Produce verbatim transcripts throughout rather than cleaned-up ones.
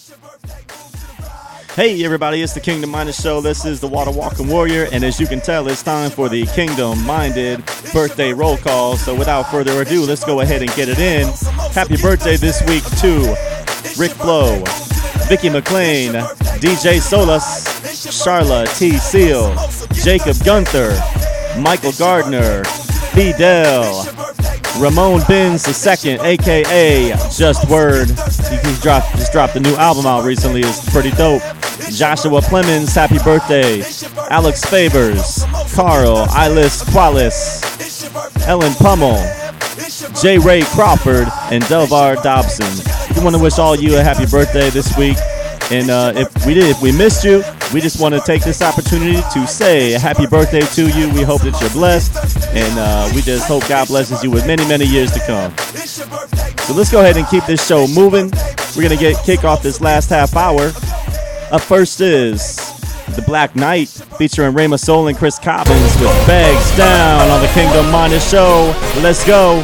Hey everybody, it's the Kingdom Minded Show. This is the Water Walking Warrior, and as you can tell, it's time for the Kingdom Minded birthday roll call. So without further ado, let's go ahead and get it in. Happy birthday this week to Rick Blow, Vicky McLean, D J Solus, Charla T. Seal, Jacob Gunther, Michael Gardner, Fidel, Ramon Benz the second, aka Just Word. He just dropped, just dropped a new album out recently. It's pretty dope. Joshua Clemens, happy birthday. Alex Favors, Carl, Ilis Qualis, Ellen Pummel, J. Ray Crawford, and Delvar Dobson. We want to wish all you a happy birthday this week. And uh, if we did, if we missed you, we just want to take this opportunity to say a happy birthday to you. We hope that you're blessed, and uh, we just hope God blesses you with many, many years to come. So let's go ahead and keep this show moving. We're gonna get kick off this last half hour. Up first is The Black Knight, featuring Rayma Soul and Chris Cobbins with Bags Down on the Kingdom Minded Show. Let's go.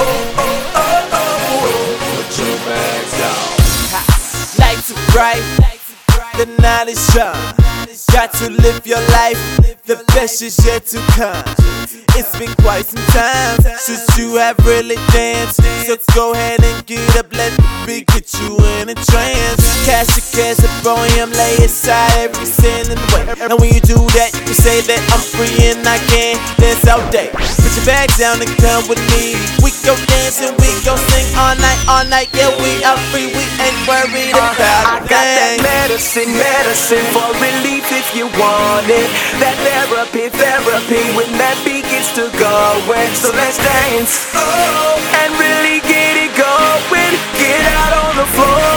Lights are bright, the night is young. Got to live your life, the best is yet to come. It's been quite some time since you have really danced. So go ahead and get up, let the beat get you in a trance. Cash your cash up on him, lay aside every sin in the way. And when you do that, you can say that I'm free and I can dance all day. Put your bags down and come with me. We go dance and we go sing all night, all night. Yeah, we are free, we ain't worried uh, about I got that medicine, medicine for relief if you want it. That therapy, therapy when that beat gets to going. So let's dance oh, and really get it going. Get out on the floor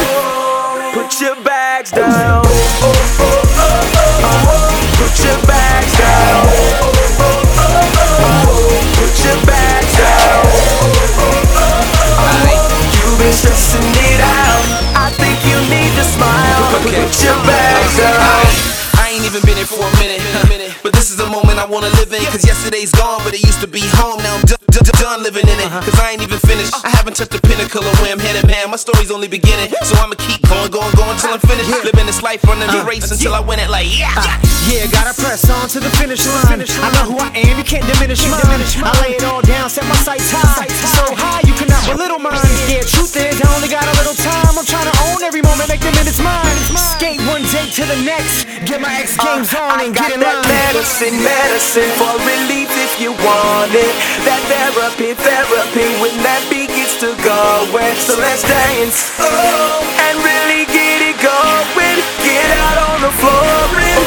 and put your bags down. Oh, oh, oh, oh, oh. Put your bags down. Oh, oh, oh, oh. Put your bags down. Oh, oh, oh, oh. You've been stressing it out. I think you need to smile. Okay. Put your bags down. I ain't even been here for a minute, but this is the moment I wanna live in. Cause yesterday's gone, but it used to be home. Now I'm done, done, done living in it. Cause I ain't even finished. I haven't touched the pinnacle of where I'm headed, man. My story's only beginning. So I'ma keep going, going, going till I'm finished. Living this life, running the race until I win it like yeah. Yeah, gotta press on to the finish line. I know who I am, you can't diminish mine. I lay it all down, set my sights high. So high, you cannot belittle mine. Yeah, truth is, I only got a little time. I'm trying to own every moment, make the minutes mine. Skate one day to the next, get my X Games on and get in line. Medicine, medicine for relief if you want it. That therapy, therapy when that beat gets to going. So let's dance oh, and really get it going. Get out on the floor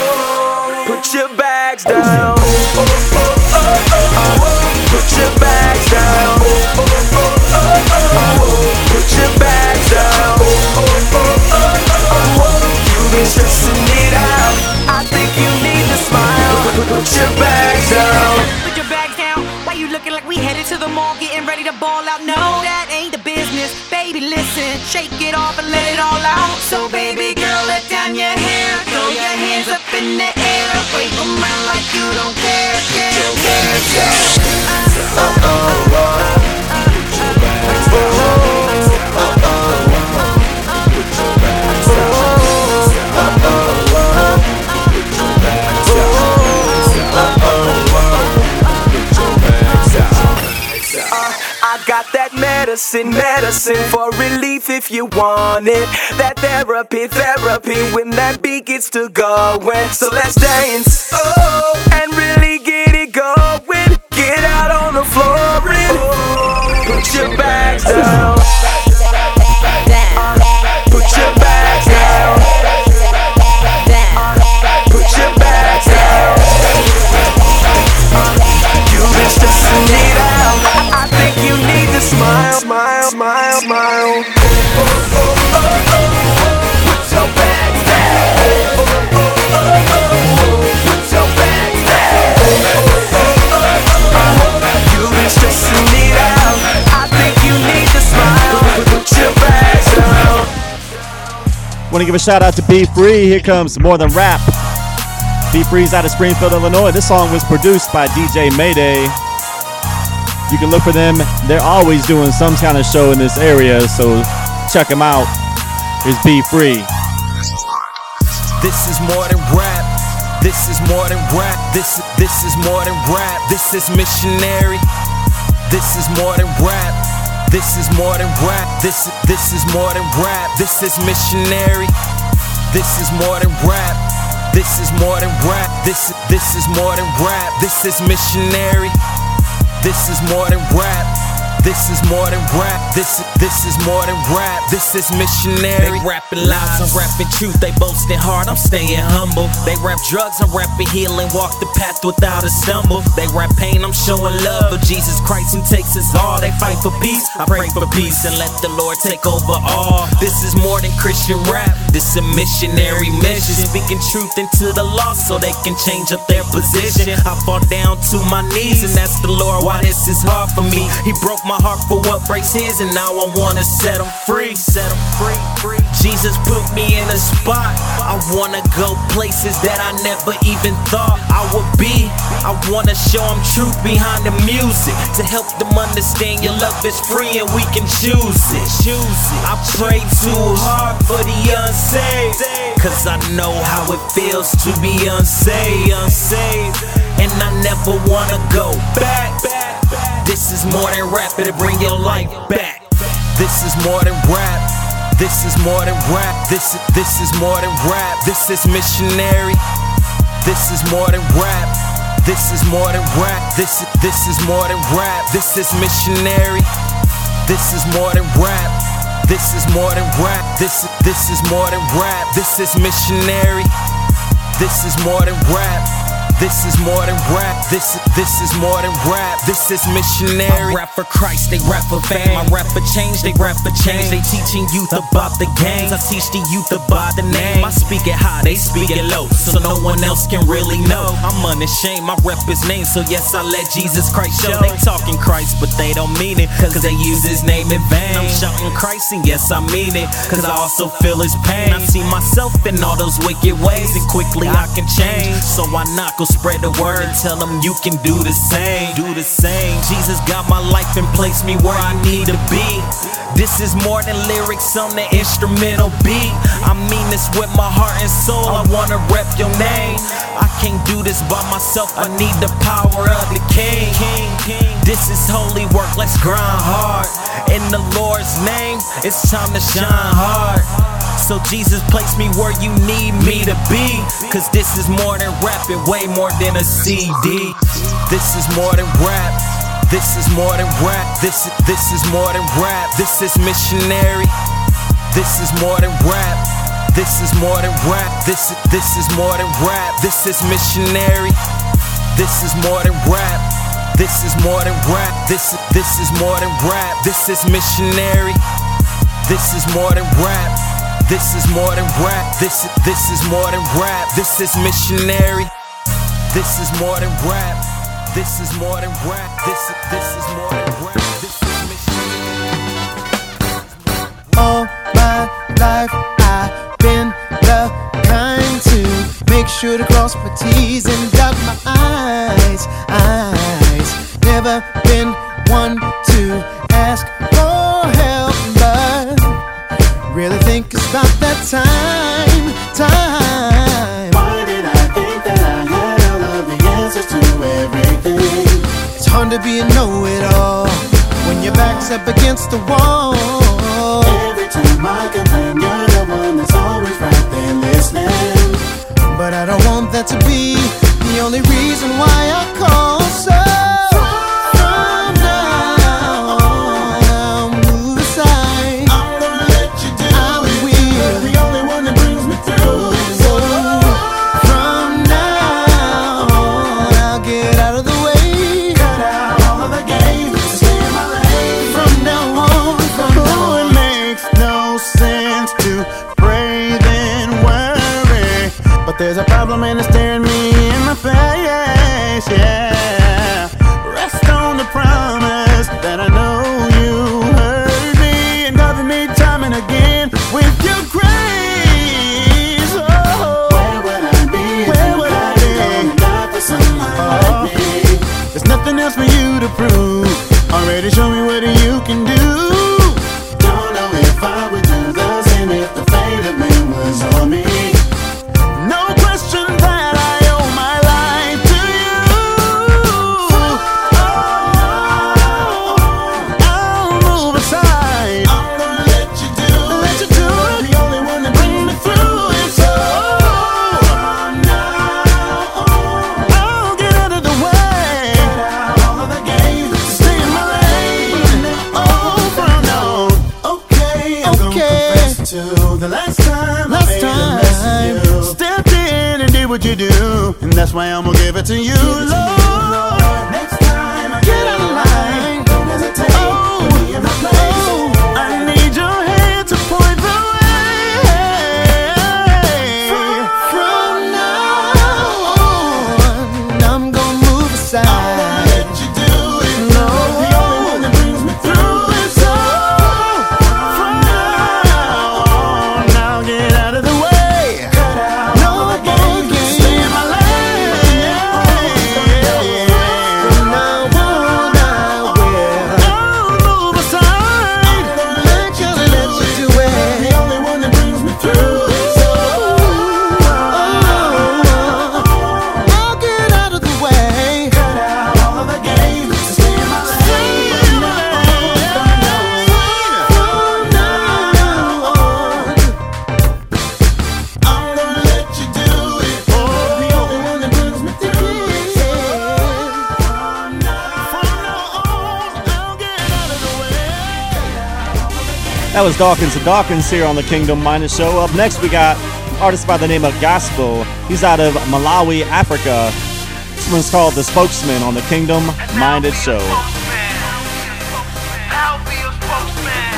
and put your bags down. Oh, oh, oh, oh, oh. Put your bags down. Oh, oh, oh, oh. Put your bags down. Oh, oh, oh, oh. You've been stressing it out. I think you need to smile. Put your bags down. Put your bags down. Why you looking like we headed to the mall, getting ready to ball out? No, that ain't the business. Baby, listen, shake it off and let it all out. So baby girl, let down your hair, throw your hands up in the air, wave them around like you don't care, care, care, care. Uh, oh, oh, oh, oh. Got that medicine, medicine for relief if you want it. That therapy, therapy when that beat gets to going. So let's dance oh, and really get it going. Get out on the floor and oh, put your bags down. Put your bags down. Put your bags down. You've been stressing it out. I think you need to smile, smile, smile, smile. Oh, oh, oh, oh, oh. Put your bags down. Oh, oh, oh, oh. Put your bags down. Oh, oh, oh, oh. You've been stressing it out. I think you need to smile. Put your bags down. Want to give a shout out to Be Free. Here comes More Than Rap. Be Free's out of Springfield, Illinois. This song was produced by D J Mayday. You can look for them. They're always doing some kind of show in this area, so check them out. is Be Free. This is more than rap. This is more than rap. This this is more than rap. This is missionary. This is more than rap. This is more than rap. This this is more than rap. This is missionary. This is more than rap. This is more than rap. This this is more than rap. This is missionary. This is more than rap. This is more than rap. This this is more than rap. This is missionary. They rapping lies, I'm rapping truth. They boasting hard, I'm staying humble. They rap drugs, I'm rapping healing. Walk the path without a stumble. They rap pain, I'm showing love of Jesus Christ who takes us all. They fight for peace, I pray for peace and let the Lord take over all. This is more than Christian rap. This is a missionary mission, speaking truth into the lost so they can change up their position. I fall down to my knees and ask the Lord why this is hard for me. He broke my heart for what breaks his, and now I wanna set him free. Set him free, free. Jesus put me in a spot. I wanna go places that I never even thought I would be. I wanna show them truth behind the music, to help them understand your love is free and we can choose it. Choose it. I pray too hard for the unsaved, cause I know how it feels to be unsaved. Unsaved. And I never wanna go back. This is more than rap, it'll bring your life back. This is more than rap. This is more than rap. This this is more than rap. This is missionary. This is more than rap. This is more than rap. This this is more than rap. This is missionary. This is more than rap. This is more than rap. This this is more than rap. This is missionary. This is more than rap. This is more than rap. This this is more than rap. This is missionary. I rap for Christ, they rap for fame. I rap for change, they rap for change. They teaching youth about the games. I teach the youth about the name. I speak it high, they speak it low, so no one else can really know. I'm unashamed, I rep his name, so yes, I let Jesus Christ show. They talking Christ, but they don't mean it, cause they use his name in vain. I'm shouting Christ, and yes, I mean it, cause I also feel his pain. I see myself in all those wicked ways, and quickly I can change. So I knock on spread the word and tell them you can do the same. Do the same. Jesus got my life and placed me where I need to be. This is more than lyrics on the instrumental beat. I mean this with my heart and soul. I wanna rep your name. I can't do this by myself. I need the power of the King. This is holy work. Let's grind hard. In the Lord's name, it's time to shine hard. So Jesus, place me where you need me to be, cause this is more than rap, and way more than a C D. This is more than rap. This is more than rap. This this is more than rap. This is missionary. This is more than rap. This is more than rap. This this is more than rap. This is missionary. This is more than rap. This is more than rap. This this is more than rap. This is missionary. This is more than rap. This is more than rap. This this is more than rap. This is missionary. This is more than rap. This is more than rap. This this is more than rap. This is missionary. All my life I've been the kind to make sure to cross my T's and dot my I's. I's. Never been one to ask for help, but really think it's about that time, time. Why did I think that I had all of the answers to everything? It's hard to be a know-it-all when your back's up against the wall. Every time I complain, you're the one that's always right there listening. But I don't want that to be the only reason why I call, so there's a problem and it's staring me in the face, yeah. Rest on the promise that I know you heard me and cover me time and again with your grace. Oh, where would I be? Where would I be? Die for someone oh. like me. There's nothing else for you to prove. Already show me what you can do. Don't know if I would do the same if the to the last time Last I made time. a mess of you. Stepped in and did what you do, and that's why I'm gonna give it to you, Lord. Next time I Get out of line. don't hesitate. Oh, Put me in my place. oh. I need your hand to point the way. From now on, I'm gonna move aside. Let you do it. No. The only one that brings me through is so. From now on, now get out of the way. Cut out No all the more games. Stay in my lane. From now on, I will. I'll move aside. Let you, let you do The it. only one that brings me through is so. I'll get out of the way. Cut out all of the games. Stay in my lane. From now on, I'm gonna let you do it. Oh, the only one that brings me through is so. From now on, I'll get out of the way. That was Dawkins and Dawkins here on the Kingdom Minded Show. Up next, we got artist by the name of Gospel. He's out of Malawi, Africa. This one's called The Spokesman on the Kingdom Minded Show. I'll be your spokesman.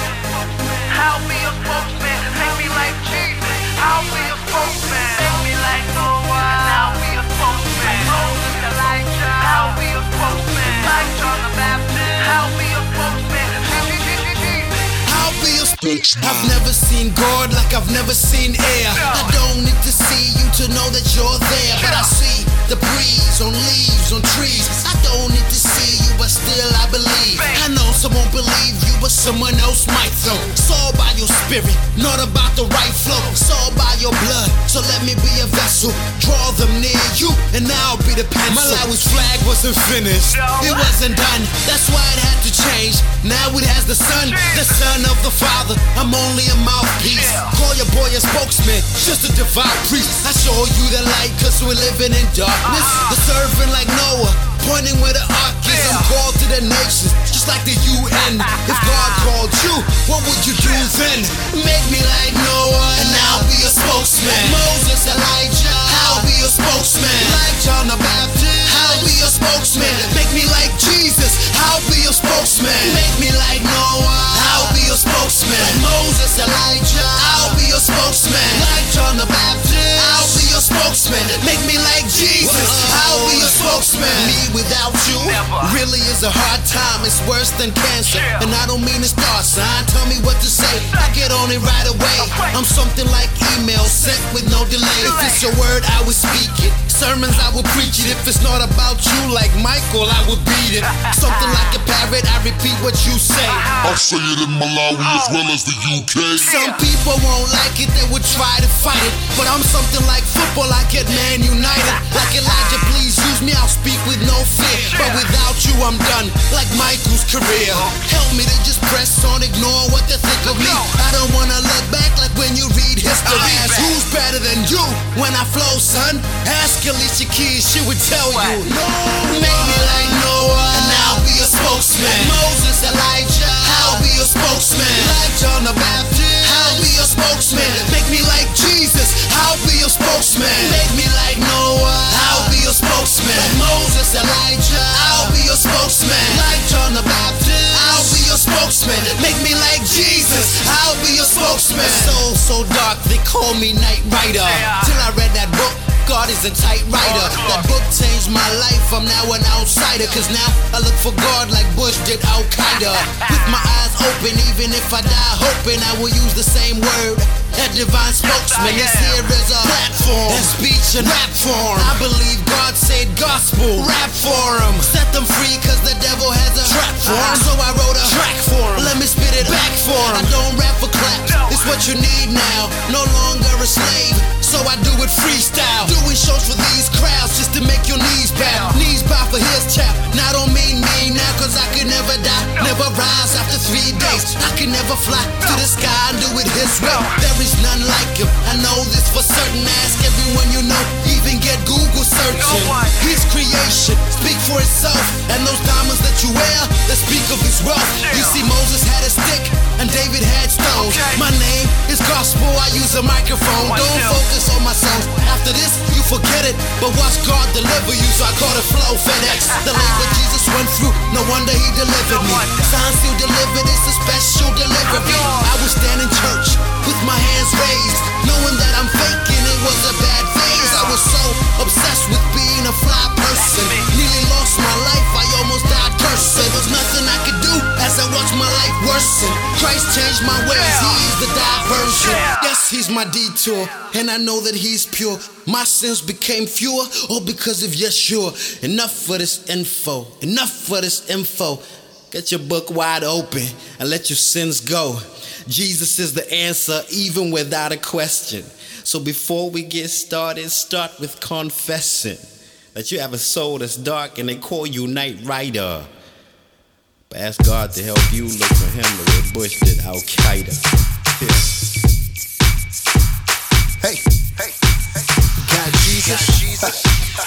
I'll be your spokesman. Make me like Jesus. I'll be your spokesman. Make me like Noah. I'll be your spokesman. Moses, Elijah. I'll be your spokesman. Like John the Baptist. I'll be your spokesman. I'll be your spokesman. I've never seen God like I've never seen air. I don't need to see you to know that you're there, but I see the breeze on leaves, on trees. I don't need to see you, but still I believe. I know some won't believe you, but someone else might though. It's all by your spirit, not about the right flow. It's all by your blood, so let me be a vessel. Draw them near you, and I'll be the pencil. Malawi's flag wasn't finished, it wasn't done. That's why it had to change. Now it has the son, the son of the father. I'm only a mouthpiece. Call your boy a spokesman, just a devout priest. I show you the light, cause we're living in darkness. The servant like Noah, pointing where the ark is. I'm called to the nations, just like the U N. If God called you, what would you do then? Make me like Noah, and I'll be a spokesman. Moses, Elijah, I'll be a spokesman. Like John the Baptist, I'll be a spokesman. Make me like Jesus, I'll be a spokesman. Make me like Noah, I'll be a spokesman. Like Moses, Elijah, I'll be a spokesman. Like John the Baptist, I'll be a spokesman. Make me like Jesus, I'll be a spokesman. Me without you really is a hard time. It's worse than cancer, and I don't mean a star sign. Tell me what to say, I get on it right away. I'm something like email sent with no delay. If it's your word, I will speak it. Sermons, I will preach it. If it's not about you, like Michael, I will beat it. Something like a parrot, I repeat what you say. I say it in Malawi as well as the U K. Some people won't like it, they would try to fight it. But I'm something like football, I get Man United. Like Elijah, please use me, I'll speak with no fear. But without you, I'm done, like Michael's career. Help me to just press on, ignore what they think of me. I don't wanna look back like when you read history. Ask who's better than you when I flow, son. Ask Alicia Keys, she would tell you. No, make me like Noah, and I'll be a spokesman. Like Moses, Elijah, I'll be a spokesman. Like John the Baptist, I'll be a spokesman. Make me like Jesus, I'll be a spokesman. Make me like Noah, I'll be a spokesman. Like Moses, Elijah, I'll be a spokesman. Like John the Baptist, I'll be a spokesman. Make me like Jesus, I'll be a spokesman. Soul so dark, they call me Night Rider. Till I read that book, God is a tight writer. That book changed my life, I'm now an outsider. Cause now I look for God like Bush did Al-Qaeda. With my eyes open, even if I die hoping, I will use the same word. That divine spokesman is here as a platform and speech and rap form. I believe God said gospel, rap for him. Set them free cause the devil has a trap for him. So I wrote a track for him, let me spit it back for him. I don't rap for claps, it's what you need now. No longer a slave, so I do it freestyle. Doing shows for these crowds just to make your knees bow. Knees bow for his chap, now don't mean me now cause I could never die. Never rise after three days, I can never fly to the sky and do it his way. There is none like him, I know this for certain. Ask everyone you know, even get Google searching. His creation, speak for itself. And those diamonds that you wear, that speak of his wealth. You see Moses had a stick, and David had stones. My name gospel, I use a microphone. Don't focus on my songs. After this, you forget it. But watch God deliver you, so I call it Flow FedEx. The labor Jesus went through, no wonder he delivered me. Signs still delivered, it's a special delivery. I was standing in church with my hands raised, knowing that I'm faking, it was a bad phase. I was so obsessed with being a fly person, nearly lost my life, I almost died cursed. There was nothing I could do as I watched my life worsen. Christ changed my ways, he is the diversion. Yes, he's my detour, and I know that he's pure. My sins became fewer, all because of Yeshua. Enough for this info, enough for this info. Get your book wide open and let your sins go. Jesus is the answer, even without a question. So before we get started, start with confessing that you have a soul that's dark and they call you Night Rider. But ask God to help you look for him the way Bush did Al Qaeda. Yeah. Hey, hey, hey. God Jesus. God Jesus.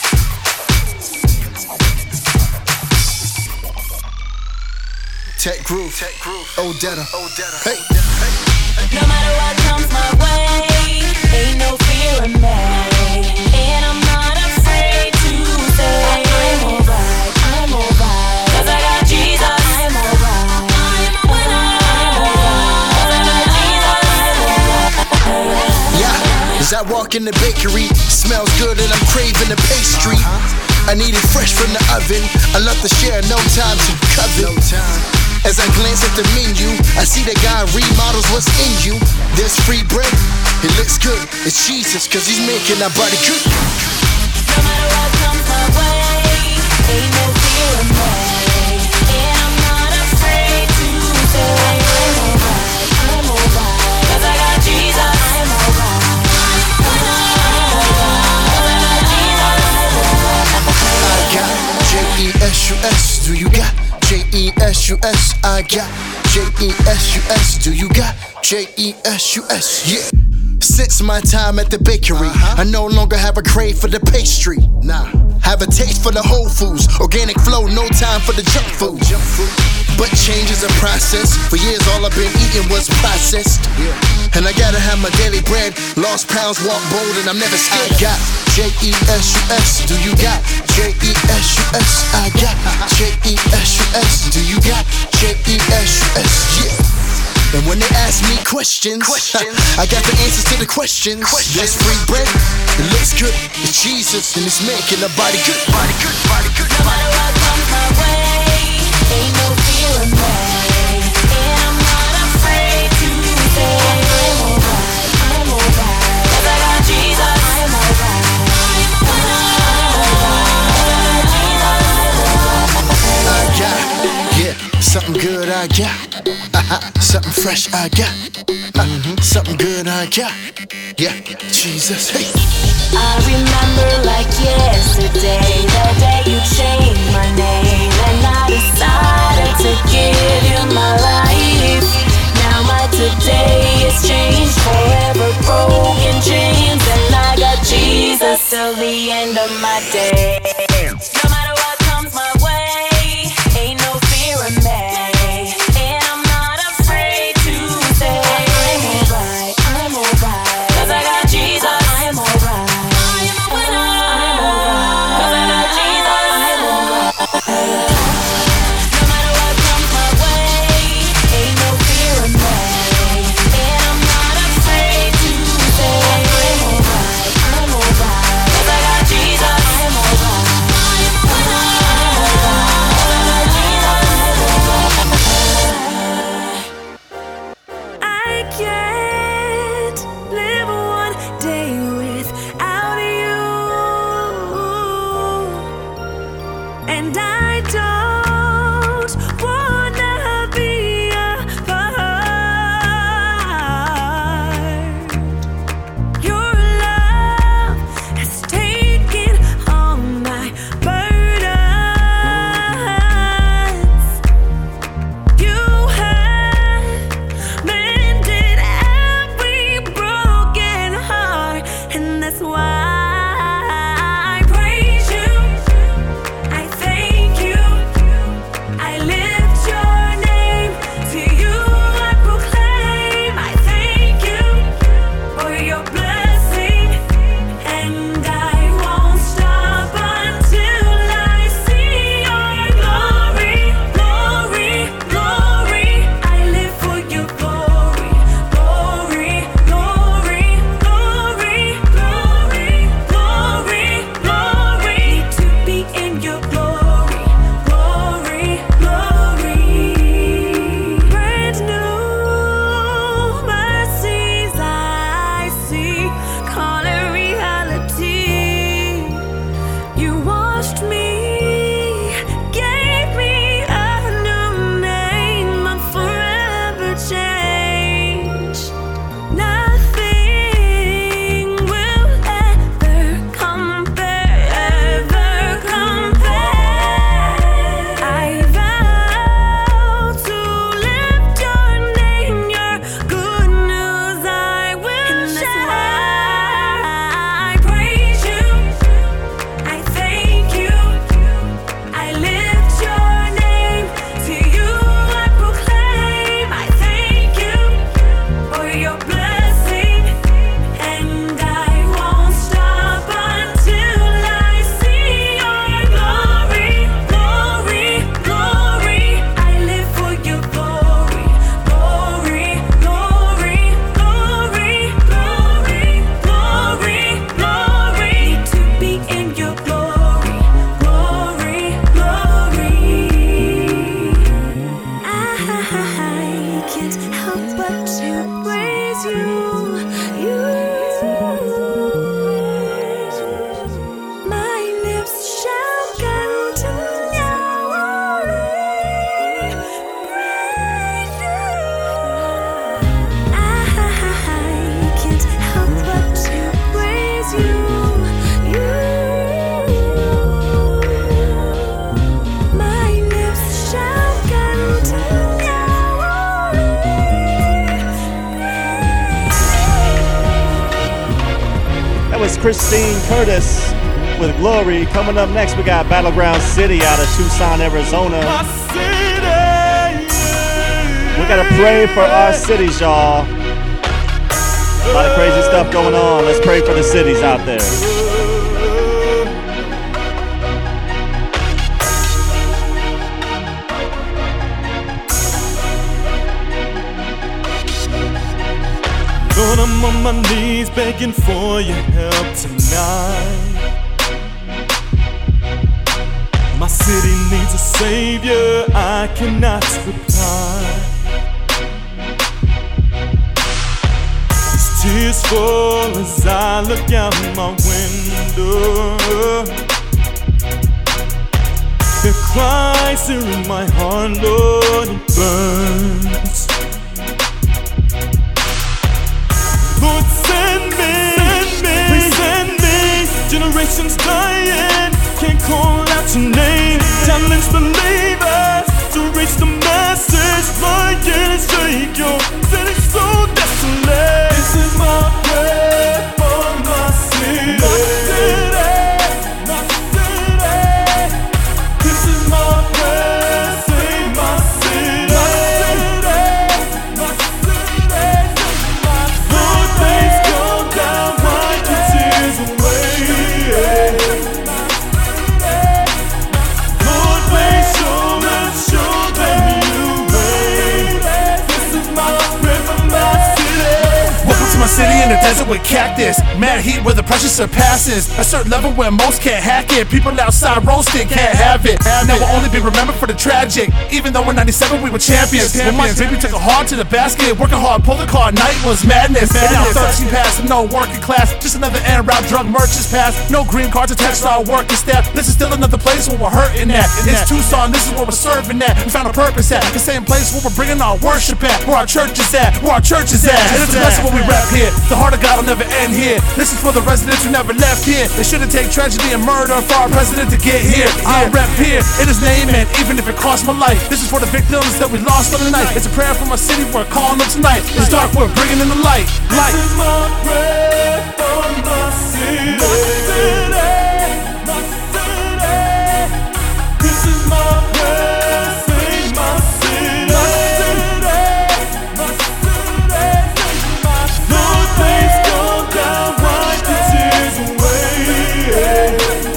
Tech Groove, Tech Groove, Odetta, Odetta. Hey. No matter what comes my way, ain't no fear in me, and I'm not afraid to say I'm alright, I'm alright, 'cause I got Jesus. I'm alright, I'm a winner. I'm alright, 'cause I got Jesus. I'm alright. Yeah, as I walk in the bakery, smells good and I'm craving the pastry. I need it fresh from the oven. I love to share, no time to covet. No time. As I glance at the menu, I see that God remodels what's in you. There's free bread, it looks good. It's Jesus, 'cause he's making our body good. No matter what comes my way, ain't no fear in me, and I'm not afraid to say I'm alright, I'm alright, 'cause I got Jesus. I'm alright, I'm alright, 'cause I got Jesus. I got J E S U S, do you got J E S U S? I got J E S U S, do you got J E S U S? Yeah. Since my time at the bakery, uh-huh. I no longer have a crave for the pastry. Nah, have a taste for the whole foods, organic flow, no time for the junk food. Junk food. But change is a process. For years, all I've been eating was processed. Yeah. And I gotta have my daily bread. Lost pounds, walk bold, and I'm never scared. I got J E S U S. Do you got J E S U S? I got J E S U S. Do you got J E S U S? Yeah. And when they ask me questions, questions. I got the answers to the questions. questions. There's free bread, it looks good. It's Jesus, and it's making the body good. Body good, body good. No matter what comes my way, ain't no fear in me, and I'm not afraid to say I'm alright, I'm alright, 'cause I got Jesus. I'm alright, I'm a winner. I got, yeah, something good I got. Uh-huh. Something fresh I got. Uh-huh. Something good I got. Yeah, Jesus, hey. I remember like yesterday, the day you changed my name, and I decided to give you my life. Now my today is changed, forever broken chains, and I got Jesus till the end of my day. No matter what comes my way, ain't no fear in me. Broken praise you, you. My lips shall continually praise you. I can't help but to praise you, you. My lips shall continually. That was Christine Curtis with Glory. Coming up next, we got Battleground City out of Tucson, Arizona. We gotta pray for our cities, y'all. A lot of crazy stuff going on. Let's pray for the cities out there. Lord, I'm on my knees begging for your help tonight. My city needs a savior, I cannot reply. These tears fall as I look out my window. The cries are in my heart, Lord, it burns. Lord, send me, send me, please send me. Generations dying, can't call out your name. Challenge believers to reach the message. Fly and shake your city so desolate. This is my prayer for my city. My city, my city. This is my prayer, save my city. My city, my city. Lord, please come down, wipe your tears away. Lord, please show them, show them you reign. This is my prayer for my city. Welcome to my city in the desert with cactus. Mad heat where the pressure surpasses a certain level where most can't hack it. People outside roasting can't have it. Now we'll only be remembered for the tragic. Even though in ninety-seven we were champions. When my baby took a hard to the basket, working hard, pulled the car, night was madness. And now thirteen passed, no working class. Just another end route, drug merchants passed. No green cards attached to our working staff. This is still another place where we're hurting at. It's Tucson, this is where we're serving at. We found a purpose at. The same place where we're bringing our worship at. Where our church is at, where our church is at. And it's a blessing when we rap here. The heart of God will never end here. This is for the residents who never left here. They shouldn't take tragedy and murder for our president to get here. I rap here in his name, and even if it costs my life, this is for the victims that we lost on the night. It's a prayer for my city, we're calling them tonight. It's dark, we're bringing in the light. Light. This is my prayer for my city. My city, my city. This is my prayer, save my city. My city, my city. Lord, please come down, wipe the tears away.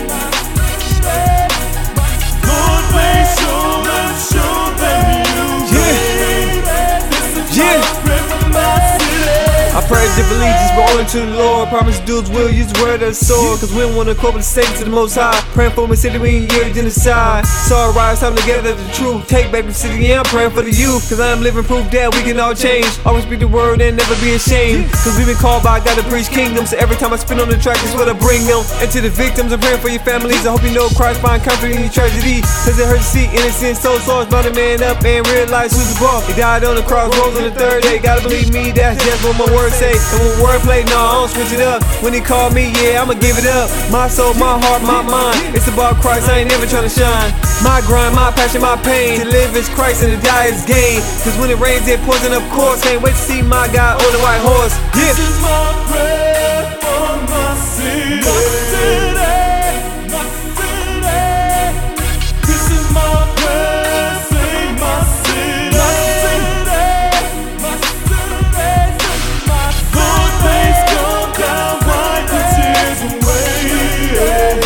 Lord, please show them, show them you reign. This is my prayer for my city. I pray to allegiance, rolling to the Lord. Promise dudes will use the word of the sword. Cause we don't want to cope with the state to the most high. Praying for my city, we ain't year genocide. So I rise, time together the truth. Take back the city, yeah, I'm praying for the youth. Cause I am living proof that we can all change. Always speak the word and never be ashamed. Cause we've been called by God to preach kingdom. So every time I spin on the track, that's what I bring them. And to the victims, I'm praying for your families. I hope you know Christ find comfort in your tragedy. Cause it hurts to see innocent souls lost. Bound a man up and realize who's the boss. He died on the cross, rose on the third day. Gotta believe me, that's just what my words say. And when wordplay, no, I don't switch it up. When he called me, yeah, I'ma give it up. My soul, my heart, my mind. It's about Christ, I ain't never tryna shine. My grind, my passion, my pain. To live is Christ and to die is gain. Cause when it rains, it pours, and of course, can't wait to see my God on the white horse. Yeah. This is my prayer for my city. My city, my city. This is my prayer, save my city. My city, my city. Lord, please come down, wipe the tears away.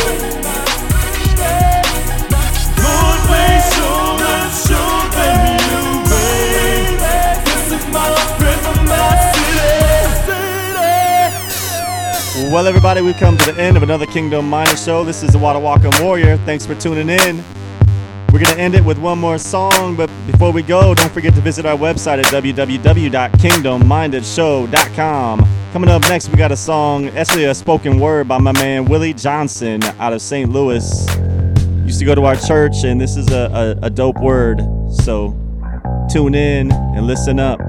Lord, please show them, show them you reign. This is my prayer for my city. Well, everybody, we've come to the end of another Kingdom Minded show. This is the Water Walking Warrior. Thanks for tuning in. We're We're going to end it with one more song, but before we go, don't forget to visit our website at w w w dot kingdom minded show dot com. Coming up next, we got a song, actually a spoken word by my man Willie Johnson out of Saint Louis. Used to go to our church, and this is a, a, a dope word, so tune in and listen up.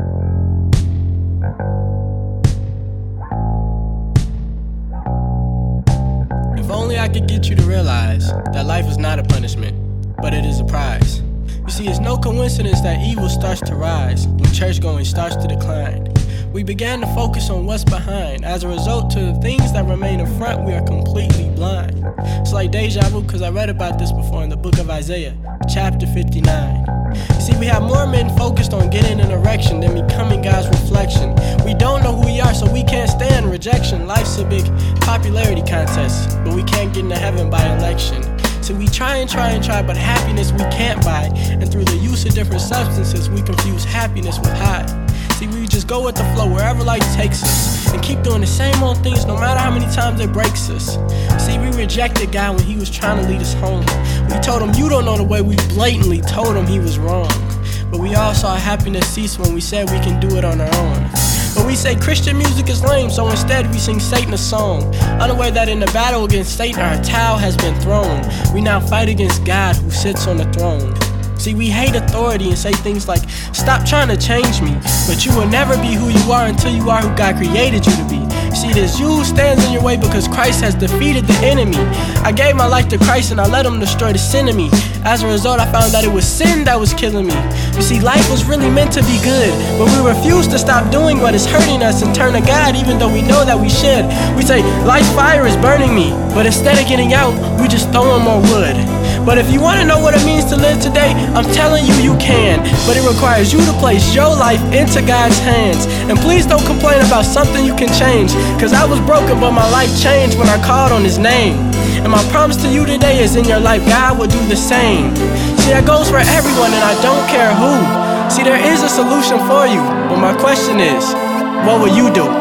If only I could get you to realize that life is not a punishment, but it is a prize. You see, it's no coincidence that evil starts to rise when church going starts to decline. We began to focus on what's behind. As a result, to the things that remain in front, we are completely blind. It's like deja vu, because I read about this before in the book of Isaiah, chapter fifty-nine. You see, we have more men focused on getting an erection than becoming God's reflection. We don't know who we are, so we can't stand rejection. Life's a big popularity contest, but we can't get into heaven by election. So we try and try and try, but happiness we can't buy. And through the use of different substances, we confuse happiness with high. See, we just go with the flow wherever life takes us and keep doing the same old things no matter how many times it breaks us. See, we rejected God when he was trying to lead us home. We told him, you don't know the way. We blatantly told him he was wrong. But we all saw happiness cease when we said we can do it on our own. But we say Christian music is lame, so instead we sing Satan a song, unaware that in the battle against Satan our towel has been thrown. We now fight against God who sits on the throne. See, we hate authority and say things like, stop trying to change me, but you will never be who you are until you are who God created you to be. See, there's you who stands in your way because Christ has defeated the enemy. I gave my life to Christ and I let him destroy the sin in me. As a result, I found that it was sin that was killing me. You see, life was really meant to be good, but we refuse to stop doing what is hurting us and turn to God even though we know that we should. We say, life's fire is burning me, but instead of getting out, we just throw in more wood. But if you want to know what it means to live today, I'm telling you, you can. But it requires you to place your life into God's hands. And please don't complain about something you can change, cause I was broken, but my life changed when I called on his name. And my promise to you today is in your life, God will do the same. See, that goes for everyone, and I don't care who. See, there is a solution for you, but my question is, what will you do?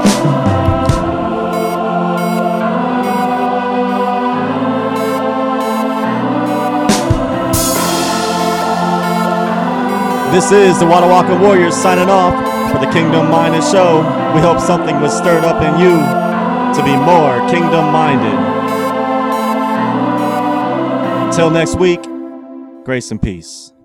This is the Wada Waka Warriors signing off for the Kingdom Minded Show. We hope something was stirred up in you to be more kingdom minded. Until next week, grace and peace.